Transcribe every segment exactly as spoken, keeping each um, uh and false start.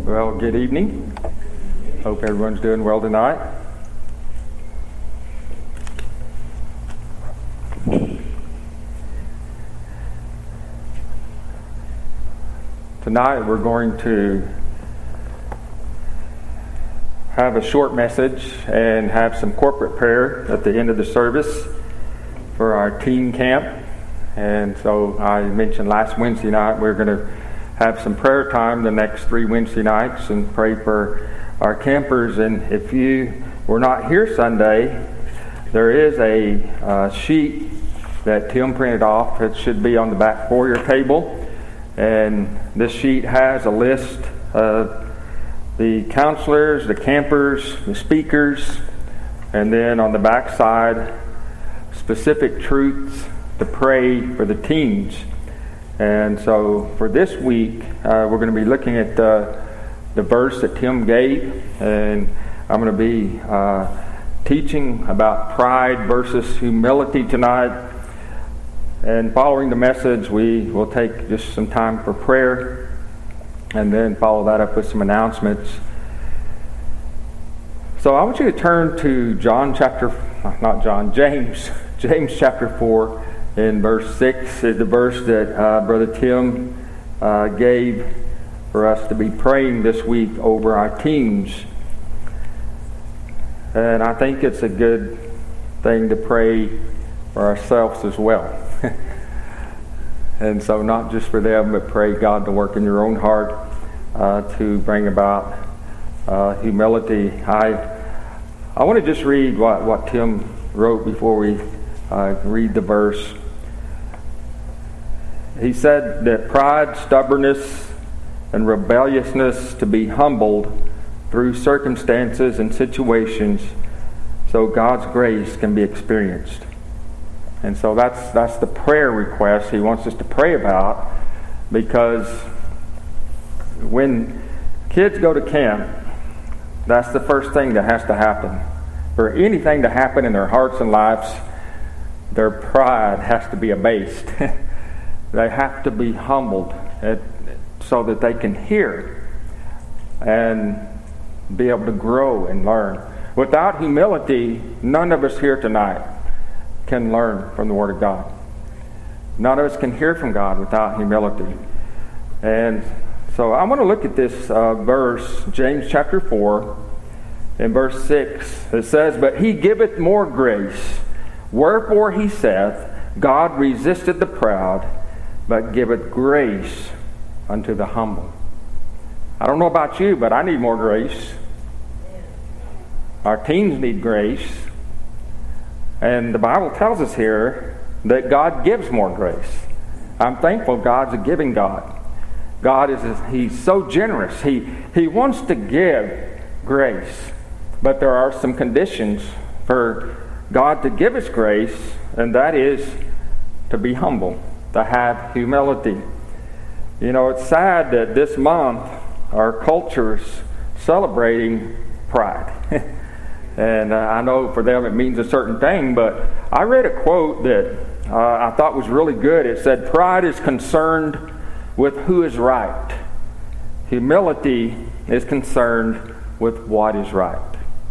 Well, good evening. Hope everyone's doing well tonight. Tonight we're going to have a short message and have some corporate prayer at the end of the service for our teen camp. And so I mentioned last Wednesday night we're going to have some prayer time the next three Wednesday nights and pray for our campers. And if you were not here Sunday, there is a uh, sheet that Tim printed off. It should be on the back foyer table. And this sheet has a list of the counselors, the campers, the speakers, and then on the back side, specific truths to pray for the teens. And so for this week, uh, we're going to be looking at uh, the verse that Tim gave, and I'm going to be uh, teaching about pride versus humility tonight. And following the message, we will take just some time for prayer, and then follow that up with some announcements. So I want you to turn to John chapter, not John, James, James chapter four. In verse six is the verse that uh, Brother Tim uh, gave for us to be praying this week over our teens. And I think it's a good thing to pray for ourselves as well. And so not just for them, but pray God to work in your own heart uh, to bring about uh, humility. I I want to just read what, what Tim wrote before we uh, read the verse. He said that pride, stubbornness, and rebelliousness to be humbled through circumstances and situations so God's grace can be experienced. And so that's that's the prayer request he wants us to pray about, because when kids go to camp, that's the first thing that has to happen. For anything to happen in their hearts and lives, their pride has to be abased. They have to be humbled at, so that they can hear and be able to grow and learn. Without humility, none of us here tonight can learn from the Word of God. None of us can hear from God without humility. And so I want to look at this uh, verse, James chapter four, in verse six. It says, "But he giveth more grace. Wherefore he saith, God resisteth the proud, but giveth grace unto the humble." I don't know about you, but I need more grace. Our teens need grace. And the Bible tells us here that God gives more grace. I'm thankful God's a giving God. God is, He's so generous. He, he wants to give grace. But there are some conditions for God to give us grace, and that is to be humble, to have humility. You know, it's sad that this month our culture's celebrating pride. And uh, I know for them it means a certain thing, but I read a quote that uh, I thought was really good. It said, "Pride is concerned with who is right. Humility is concerned with what is right."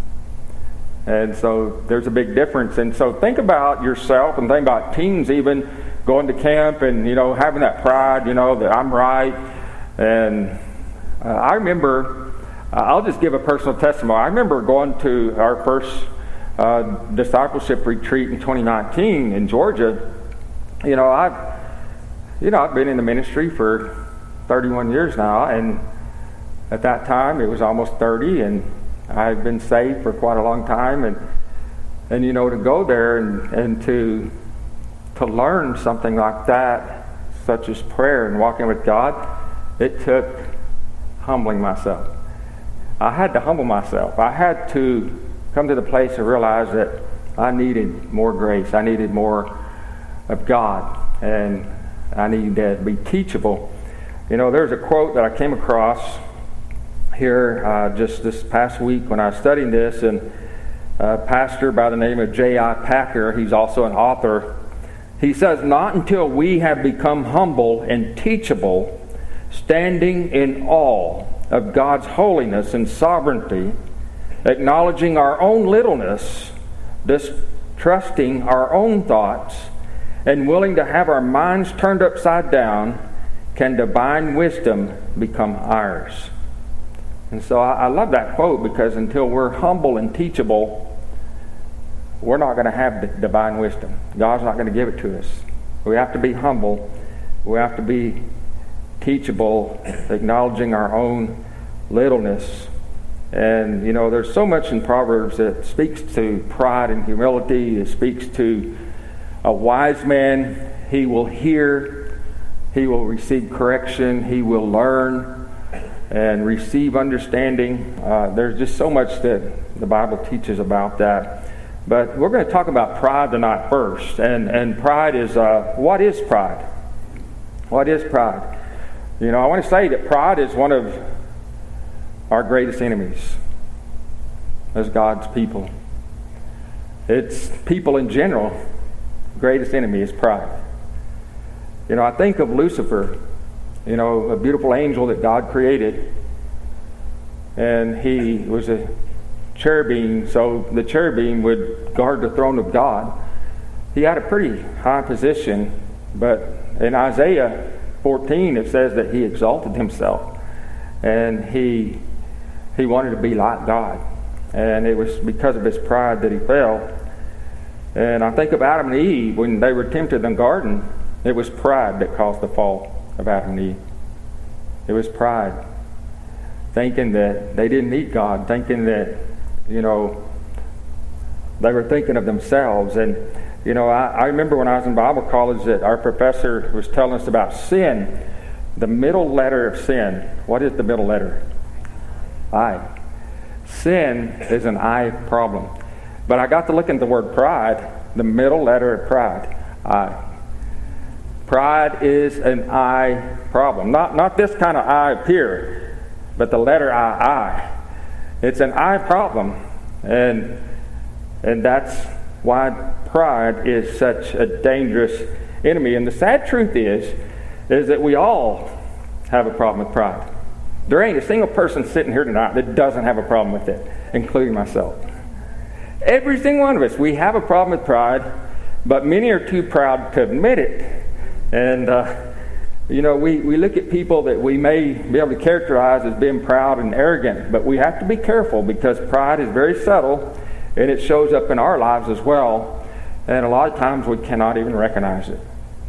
And so there's a big difference. And so think about yourself and think about teens even going to camp and, you know, having that pride, you know, that I'm right. And uh, I remember, uh, I'll just give a personal testimony. I remember going to our first uh, discipleship retreat in twenty nineteen in Georgia. You know, I've, you know, I've been in the ministry for thirty-one years now, and at that time it was almost thirty, and I've been saved for quite a long time, and and you know, to go there and, and to to learn something like that, such as prayer and walking with God, it took humbling myself. I had to humble myself. I had to come to the place and realize that I needed more grace. I needed more of God, and I needed to be teachable. You know, there's a quote that I came across here uh, just this past week when I was studying this, and a pastor by the name of J I Packer, he's also an author, he says, "Not until we have become humble and teachable, standing in awe of God's holiness and sovereignty, acknowledging our own littleness, distrusting our own thoughts, and willing to have our minds turned upside down, can divine wisdom become ours. And so I, I love that quote, because until we're humble and teachable, we're not going to have the divine wisdom. God's not going to give it to us. We have to be humble. We have to be teachable, acknowledging our own littleness. And, you know, there's so much in Proverbs that speaks to pride and humility. It speaks to a wise man. He will hear. He will receive correction. He will learn and receive understanding. Uh, there's just so much that the Bible teaches about that. But we're going to talk about pride tonight first. And, and pride is, uh, what is pride? What is pride? You know, I want to say that pride is one of our greatest enemies as God's people. It's people in general, greatest enemy is pride. You know, I think of Lucifer, you know, a beautiful angel that God created. And he was a cherubim, so the cherubim would guard the throne of God. He had a pretty high position, but in Isaiah fourteen it says that he exalted himself, and he he wanted to be like God, and it was because of his pride that he fell. And I think of Adam and Eve when they were tempted in the garden. It was pride that caused the fall of Adam and Eve. It was pride, thinking that they didn't need God, thinking that, you know, they were thinking of themselves. And, you know, I, I remember when I was in Bible college that our professor was telling us about sin. The middle letter of sin. What is the middle letter? I. Sin is an I problem. But I got to look into the word pride, the middle letter of pride. I. Pride is an I problem. Not, not this kind of I up here, but the letter I, I. It's an I problem. And and that's why pride is such a dangerous enemy. And the sad truth is, is that we all have a problem with pride. There ain't a single person sitting here tonight that doesn't have a problem with it, including myself. Every single one of us, we have a problem with pride, but many are too proud to admit it. And, uh, you know, we, we look at people that we may be able to characterize as being proud and arrogant, but we have to be careful because pride is very subtle, and it shows up in our lives as well. And a lot of times we cannot even recognize it.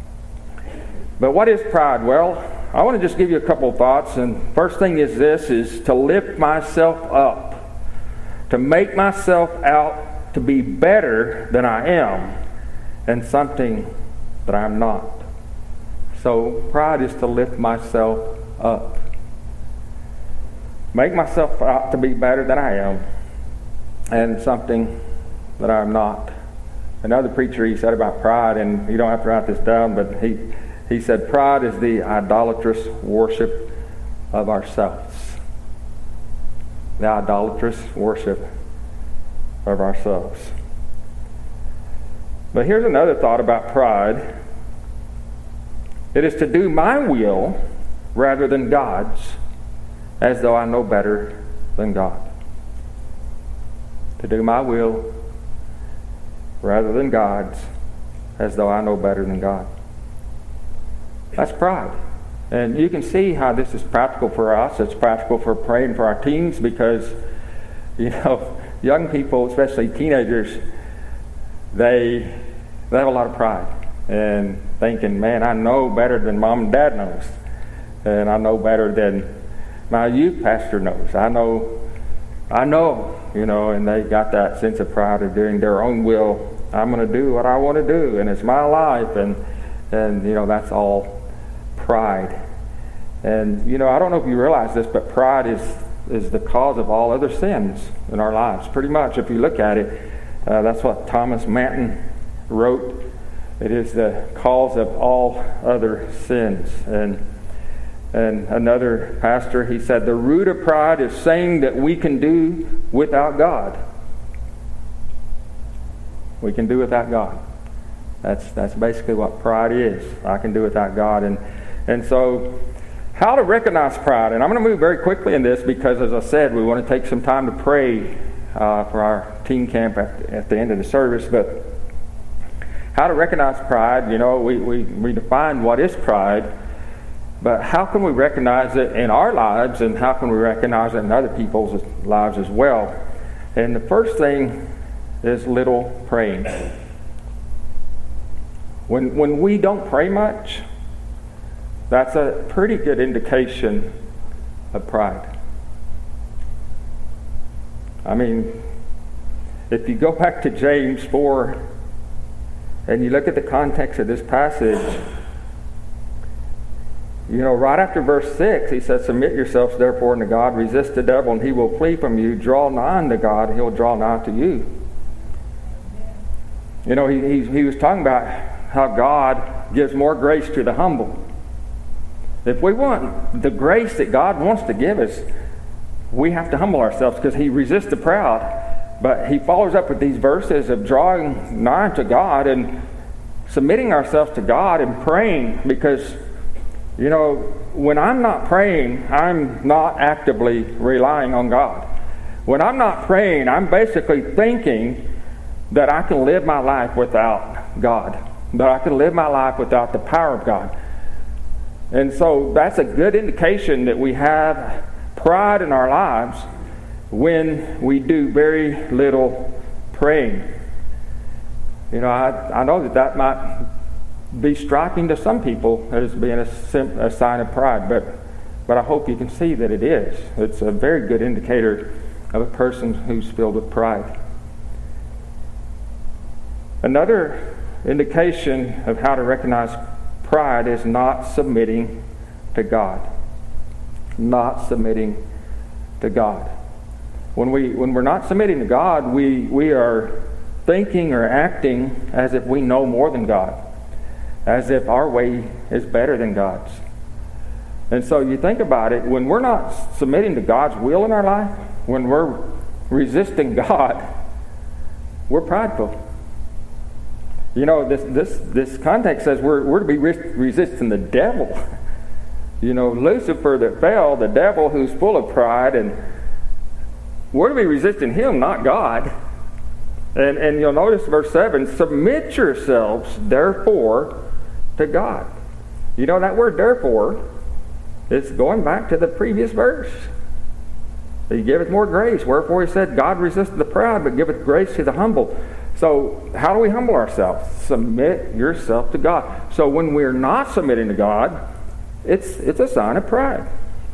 But what is pride? Well, I want to just give you a couple of thoughts. And first thing is this, is to lift myself up, to make myself out to be better than I am, and something that I'm not. So pride is to lift myself up, make myself out to be better than I am, and something that I'm not. Another preacher, he said about pride, and you don't have to write this down, but he, he said pride is the idolatrous worship of ourselves. The idolatrous worship of ourselves. But here's another thought about pride. It is to do my will rather than God's, as though I know better than God. To do my will rather than God's, as though I know better than God. That's pride. And you can see how this is practical for us. It's practical for praying for our teens because, you know, young people, especially teenagers, they, they have a lot of pride. And thinking, man, I know better than mom and dad knows. And I know better than my youth pastor knows. I know, I know, you know, and they got that sense of pride of doing their own will. I'm going to do what I want to do, and it's my life. And, and you know, that's all pride. And, you know, I don't know if you realize this, but pride is, is the cause of all other sins in our lives. Pretty much, if you look at it, uh, that's what Thomas Manton wrote. It is the cause of all other sins. And and another pastor, he said, the root of pride is saying that we can do without God. We can do without God. That's that's basically what pride is. I can do without God. And and so, How to recognize pride. And I'm going to move very quickly in this because, as I said, we want to take some time to pray uh, for our teen camp at, at the end of the service. But how to recognize pride, you know, we, we, we define what is pride, but how can we recognize it in our lives, and how can we recognize it in other people's lives as well? And the first thing is little praying. When, when we don't pray much, that's a pretty good indication of pride. I mean, if you go back to James four and you look at the context of this passage, you know, right after verse six, he says, "Submit yourselves therefore unto God, resist the devil, and he will flee from you. Draw nigh unto God, and he'll draw nigh to you." You know, he, he, he was talking about how God gives more grace to the humble. If we want the grace that God wants to give us, we have to humble ourselves, because he resists the proud. But he follows up with these verses of drawing nigh to God and submitting ourselves to God and praying, because, you know, when I'm not praying, I'm not actively relying on God. When I'm not praying, I'm basically thinking that I can live my life without God, that I can live my life without the power of God. And so that's a good indication that we have pride in our lives when we do very little praying. You know, I, I know that that might be striking to some people as being a, sim, a sign of pride, but but I hope you can see that it is. It's a very good indicator of a person who's filled with pride. Another indication of how to recognize pride is not submitting to God. Not submitting to God. When we when we're not submitting to God, we we are thinking or acting as if we know more than God, as if our way is better than God's. And so you think about it, when we're not submitting to God's will in our life, when we're resisting God, we're prideful. You know, this this this context says we're we're to be re- resisting the devil. You know, Lucifer that fell, the devil who's full of pride, and we're to be resisting him, not God. And and you'll notice verse seven, "Submit yourselves therefore to God." You know, that word therefore is going back to the previous verse. He giveth more grace. Wherefore he said, God resisteth the proud, but giveth grace to the humble. So how do we humble ourselves? Submit yourself to God. So when we're not submitting to God, it's it's a sign of pride.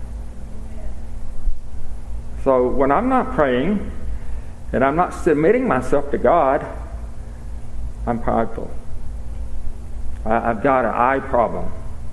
So when I'm not praying and I'm not submitting myself to God, I'm prideful. I, I've got an I problem.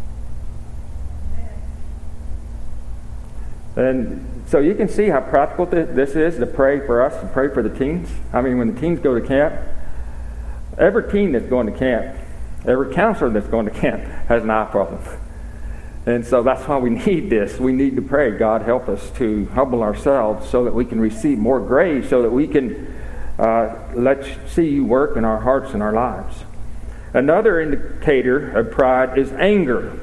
And so you can see how practical th- this is to pray for us, to pray for the teens. I mean, when the teens go to camp, every teen that's going to camp, every counselor that's going to camp has an eye problem. And so that's why we need this. We need to pray, God, help us to humble ourselves so that we can receive more grace, so that we can uh, let you, see you work in our hearts and our lives. Another indicator of pride is anger.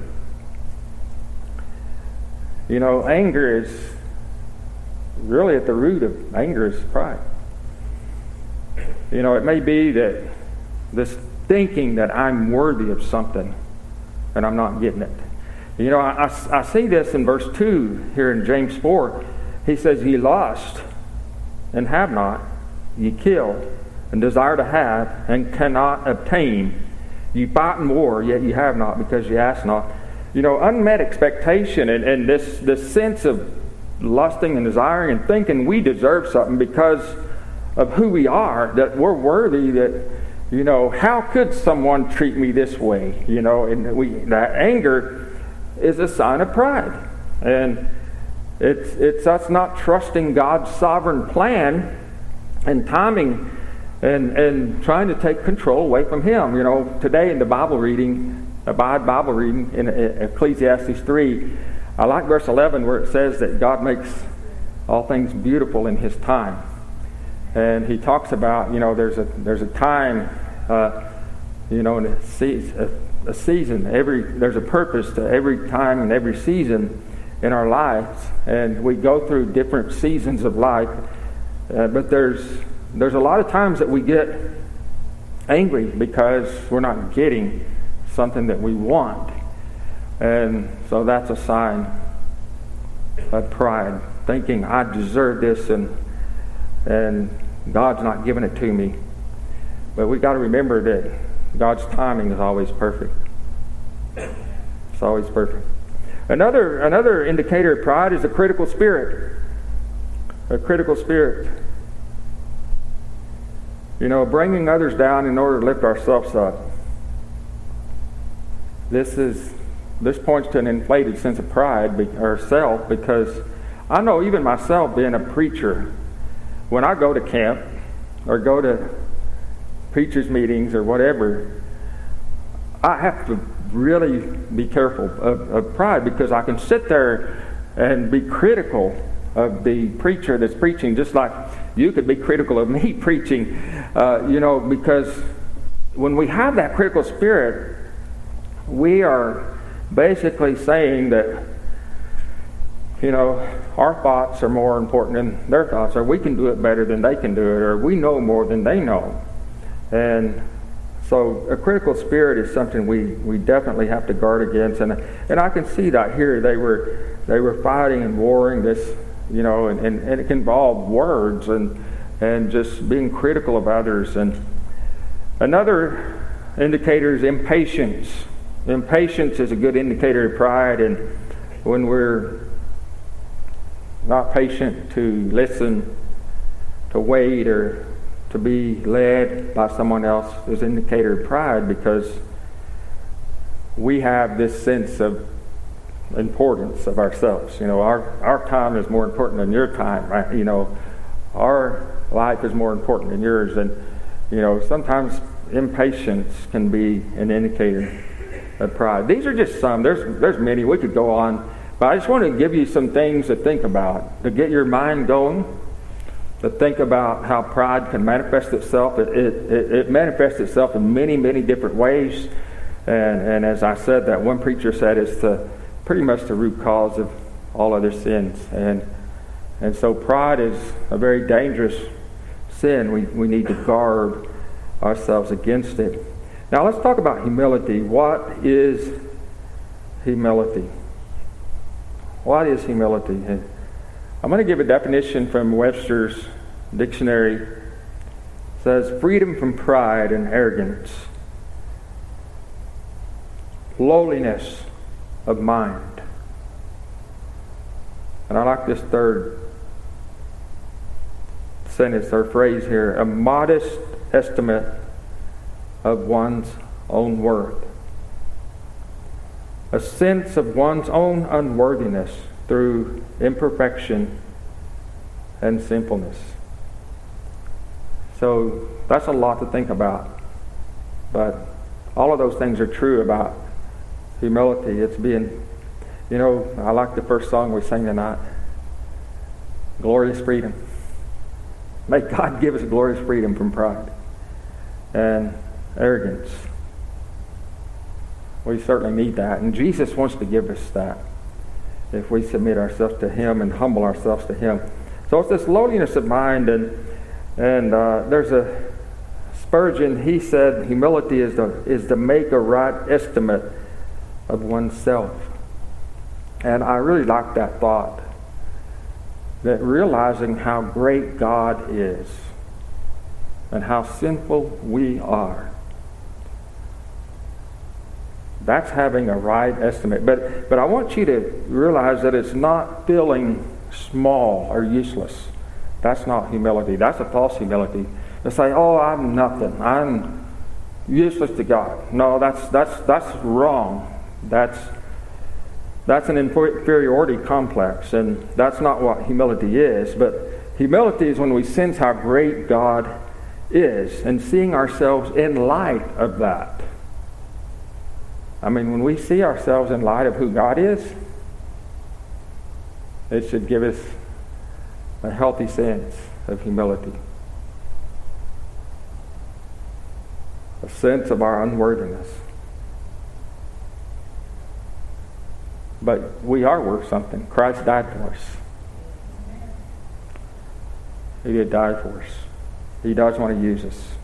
You know, anger is really at the root of anger is pride. You know, it may be that this thinking that I'm worthy of something and I'm not getting it. You know, I, I, I see this in verse two here in James four. He says, "Ye lust and have not, ye kill and desire to have and cannot obtain. Ye fight in war, yet ye have not, because ye ask not." You know, unmet expectation and, and this, this sense of lusting and desiring and thinking we deserve something because of who we are, that we're worthy, that, you know, how could someone treat me this way? You know, and we that anger is a sign of pride. And it's it's us not trusting God's sovereign plan and timing and, and trying to take control away from Him. You know, today in the Bible reading, Abide Bible reading in Ecclesiastes three, I like verse eleven where it says that God makes all things beautiful in His time. And he talks about, you know, there's a there's a time, uh, you know, in a, se- a, a season. Every there's a purpose to every time and every season in our lives, and we go through different seasons of life. Uh, but there's there's a lot of times that we get angry because we're not getting something that we want, and so that's a sign of pride, thinking I deserve this, and and God's not giving it to me. But we got to remember that God's timing is always perfect. It's always perfect. Another another indicator of pride is a critical spirit. A critical spirit. You know, bringing others down in order to lift ourselves up. This is this points to an inflated sense of pride or self, because I know even myself, being a preacher, when I go to camp or go to preachers' meetings or whatever, I have to really be careful of, of pride, because I can sit there and be critical of the preacher that's preaching, just like you could be critical of me preaching, uh, you know, because when we have that critical spirit, we are basically saying that, you know, our thoughts are more important than their thoughts, or we can do it better than they can do it, or we know more than they know. And so a critical spirit is something we, we definitely have to guard against. And and I can see that here. They were they were fighting and warring this, you know, and, and, and it involved words and and just being critical of others. And another indicator is impatience. Impatience is a good indicator of pride, and when we're not patient to listen, to wait, or to be led by someone else is an indicator of pride, because we have this sense of importance of ourselves. You know, our, our time is more important than your time, right? You know, our life is more important than yours. And, you know, sometimes impatience can be an indicator of pride. These are just some. There's there's many. We could go on. But I just want to give you some things to think about, to get your mind going, to think about how pride can manifest itself. It, it, it, it manifests itself in many, many different ways. And, and as I said, that one preacher said, it's the, pretty much the root cause of all other sins. And and so pride is a very dangerous sin. We, we need to guard ourselves against it. Now let's talk about humility. What is humility? What is humility? I'm going to give a definition from Webster's dictionary. It says, freedom from pride and arrogance, lowliness of mind. And I like this third sentence or phrase here, a modest estimate of one's own worth. A sense of one's own unworthiness through imperfection and sinfulness. So that's a lot to think about. But all of those things are true about humility. It's being, you know, I like the first song we sang tonight, Glorious Freedom. May God give us glorious freedom from pride and arrogance. We certainly need that. And Jesus wants to give us that if we submit ourselves to Him and humble ourselves to Him. So it's this lowliness of mind. And and uh, there's a Spurgeon, he said humility is to, is to make a right estimate of oneself. And I really like that thought. That realizing how great God is and how sinful we are. That's having a right estimate. But but I want you to realize that it's not feeling small or useless. That's not humility. That's a false humility. To say, oh, I'm nothing. I'm useless to God. No, that's that's that's wrong. That's that's an inferiority complex, and that's not what humility is. But humility is when we sense how great God is and seeing ourselves in light of that. I mean, when we see ourselves in light of who God is, it should give us a healthy sense of humility. a sense of our unworthiness. But we are worth something. Christ died for us. He did die for us. He does want to use us.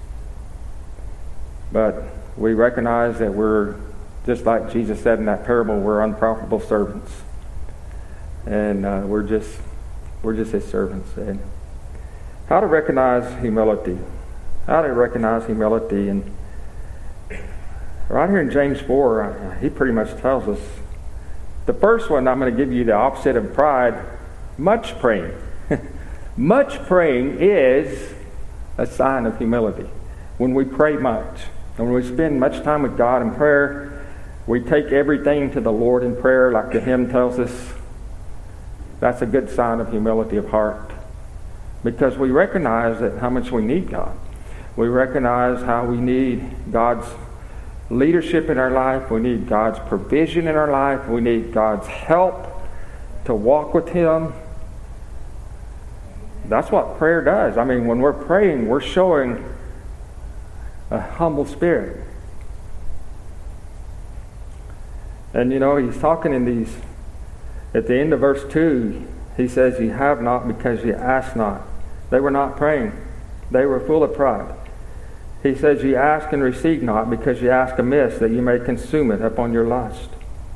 But we recognize that we're, just like Jesus said in that parable, we're unprofitable servants. And uh, we're just we're just his servants. And how to recognize humility. How to recognize humility. And right here in James four, he pretty much tells us, the first one, I'm going to give you the opposite of pride, much praying. Much praying is a sign of humility. When we pray much, and when we spend much time with God in prayer, we take everything to the Lord in prayer, like the hymn tells us. That's a good sign of humility of heart. Because we recognize that how much we need God. We recognize how we need God's leadership in our life. We need God's provision in our life. We need God's help to walk with him. That's what prayer does. I mean, when we're praying, we're showing a humble spirit. And you know, he's talking in these, at the end of verse two, he says, you have not because you ask not. They were not praying. They were full of pride. He says, you ask and receive not because you ask amiss, that you may consume it upon your lust.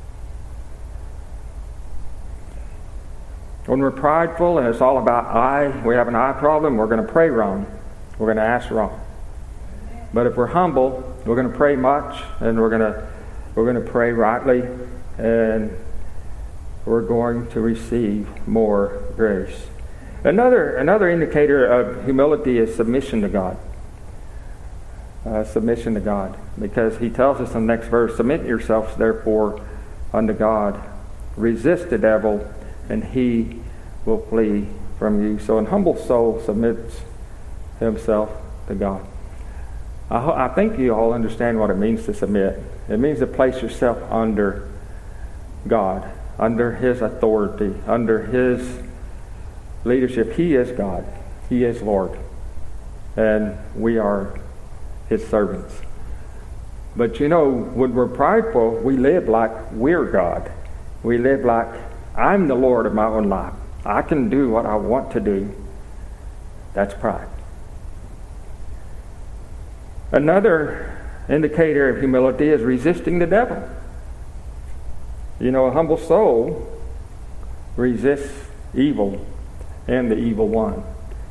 When we're prideful and it's all about I, we have an I problem, we're going to pray wrong. We're going to ask wrong. But if we're humble, we're going to pray much, and we're going to we're going to pray rightly, and we're going to receive more grace. Another another indicator of humility is submission to God. Uh, submission to God, because he tells us in the next verse, submit yourselves therefore unto God, resist the devil, and he will flee from you. So an humble soul submits himself to God. I, ho- I think you all understand what it means to submit. It means to place yourself under God, under his authority, under his leadership. He is God. He is Lord. And we are his servants. But you know, when we're prideful, we live like we're God. We live like I'm the Lord of my own life. I can do what I want to do. That's pride. Another indicator of humility is resisting the devil. You know, a humble soul resists evil and the evil one.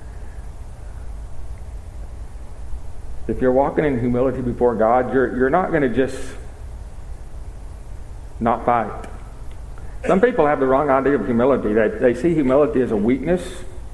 If you're walking in humility before God, you're you're not going to just not fight. Some people have the wrong idea of humility. They they see humility as a weakness,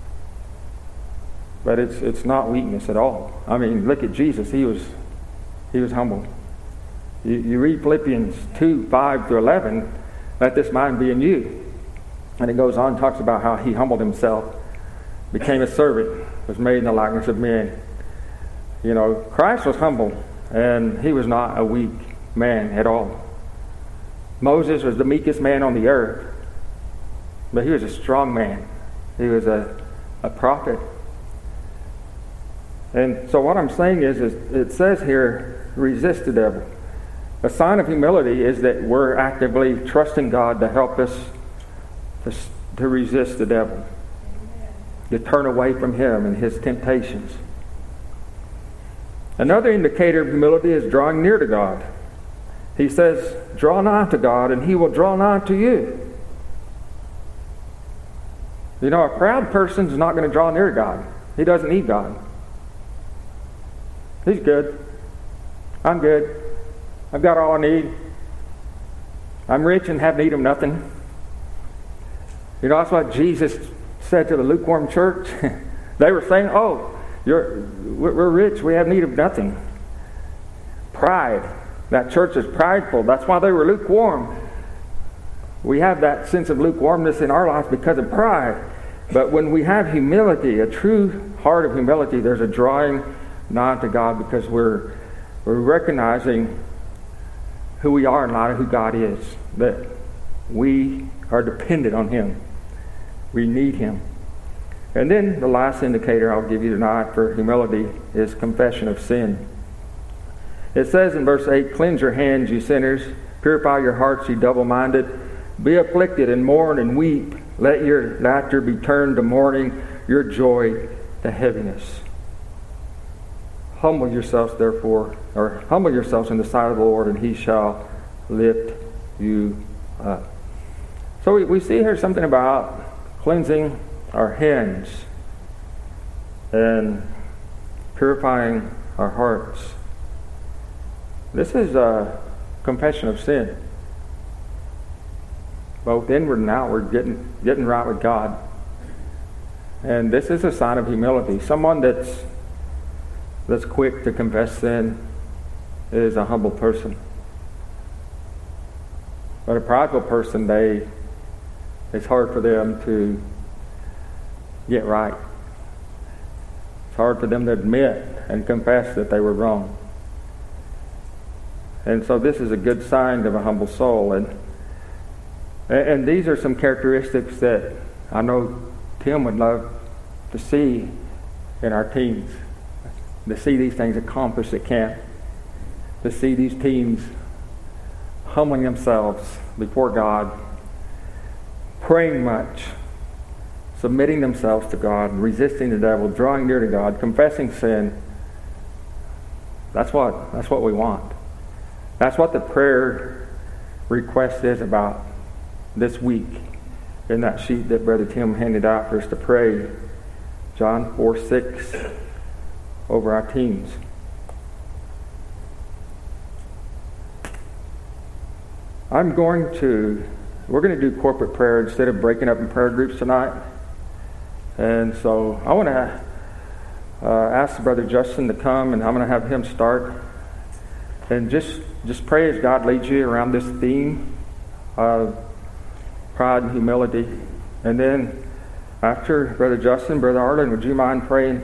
but it's it's not weakness at all. I mean, look at Jesus. He was he was humble. You, you read Philippians two, five through eleven, let this mind be in you. And it goes on, talks about how he humbled himself, became a servant, was made in the likeness of men. You know, Christ was humble, and he was not a weak man at all. Moses was the meekest man on the earth, but he was a strong man. He was a, a prophet. And so what I'm saying is, is, it says here, resist the devil. A sign of humility is that we're actively trusting God to help us to, to resist the devil, to turn away from him and his temptations. Another indicator of humility is drawing near to God. He says, draw nigh to God, and he will draw nigh to you. You know, a proud person is not going to draw near to God. He doesn't need God. He's good. I'm good. I've got all I need. I'm rich and have need of nothing. You know, that's what Jesus said to the lukewarm church. They were saying, oh, you're, we're rich, we have need of nothing. Pride. That church is prideful. That's why they were lukewarm. We have that sense of lukewarmness in our lives because of pride. But when we have humility, a true heart of humility, there's a drawing nigh to God, because we're we're recognizing who we are in light of who God is. That we are dependent on him. We need him. And then the last indicator I'll give you tonight for humility is confession of sin. It says in verse eight, cleanse your hands, you sinners. Purify your hearts, you double-minded. Be afflicted and mourn and weep. Let your laughter be turned to mourning, your joy to heaviness. Humble yourselves, therefore, or humble yourselves in the sight of the Lord, and he shall lift you up. So we, we see here something about cleansing our hands and purifying our hearts. This is a confession of sin, both inward and outward, getting getting right with God. And this is a sign of humility. Someone that's that's quick to confess sin is a humble person. But a prideful person, they it's hard for them to get right. It's hard for them to admit and confess that they were wrong. And so this is a good sign of a humble soul. And and these are some characteristics that I know Tim would love to see in our teams. To see these things accomplished at camp. To see these teams humbling themselves before God, praying much, submitting themselves to God, resisting the devil, drawing near to God, confessing sin. That's what that's what we want. That's what the prayer request is about this week in that sheet that Brother Tim handed out for us to pray. John four six over our teams. I'm going to, we're going to do corporate prayer instead of breaking up in prayer groups tonight. And so I want to uh, ask Brother Justin to come, and I'm going to have him start. And just just pray as God leads you around this theme of pride and humility. And then after Brother Justin, Brother Arlen, would you mind praying